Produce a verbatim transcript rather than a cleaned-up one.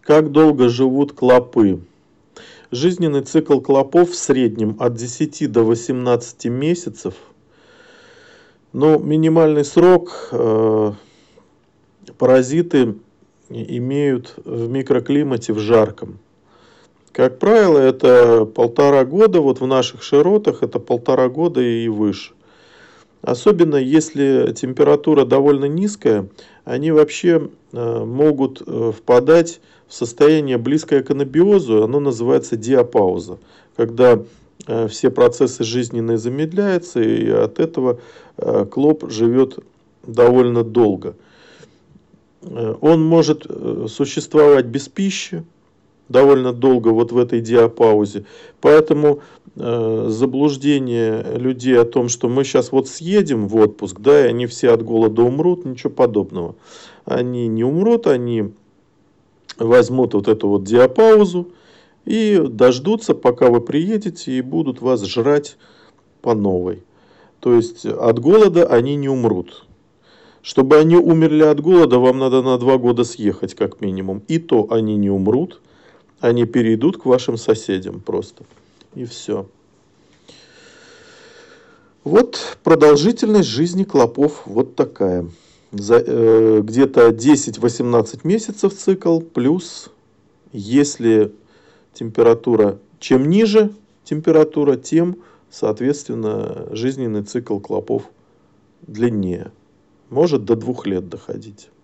Как долго живут клопы? Жизненный цикл клопов в среднем от десяти до восемнадцати месяцев. Но минимальный срок э, паразиты имеют в микроклимате в жарком. Как правило, это полтора года, вот в наших широтах это полтора года и выше. Особенно если температура довольно низкая, они вообще э, могут э, впадать в состояние близкое к анабиозу, оно называется диапауза, когда э, все процессы жизненные замедляются, и от этого э, клоп живет довольно долго. Э, он может э, существовать без пищи довольно долго вот в этой диапаузе. Поэтому э, заблуждение людей о том, что мы сейчас вот съедем в отпуск, да, и они все от голода умрут, ничего подобного. Они не умрут, они возьмут вот эту вот диапаузу и дождутся, пока вы приедете, и будут вас жрать по новой. То есть от голода они не умрут. Чтобы они умерли от голода, вам надо на два года съехать как минимум. И то они не умрут. Они перейдут к вашим соседям просто. И все. Вот продолжительность жизни клопов вот такая. За, э, где-то десять-восемнадцать месяцев цикл, плюс если температура, чем ниже температура, тем, соответственно, жизненный цикл клопов длиннее. Может до двух лет доходить.